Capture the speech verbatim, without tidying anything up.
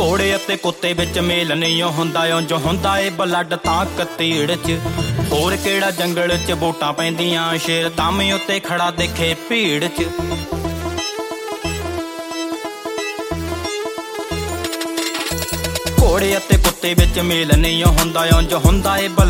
ਘੋੜੇ ਅਤੇ ਕੁੱਤੇ ਵਿੱਚ ਮੇਲ ਨਹੀਂ ਹੁੰਦਾ, ਉਂਝ ਹੁੰਦਾ ਏ ਬਲੱਡ ਤਾਂ ਕਤੀੜ ਚ। ਹੋਰ ਕਿਹੜਾ ਜੰਗਲ ਚ ਵੋਟਾਂ ਪੈਂਦੀਆਂ, ਸ਼ੇਰ ਤਾਮੇ ਉੱਤੇ ਖੜਾ ਦੇਖੇ ਭੀੜ ਚ। ਘੋੜੇ ਅਤੇ ਕੁੱਤੇ ਵਿੱਚ ਮੇਲ ਨਹੀਂ ਹੁੰਦਾ, ਉਂਝ ਹੁੰਦਾ ਏ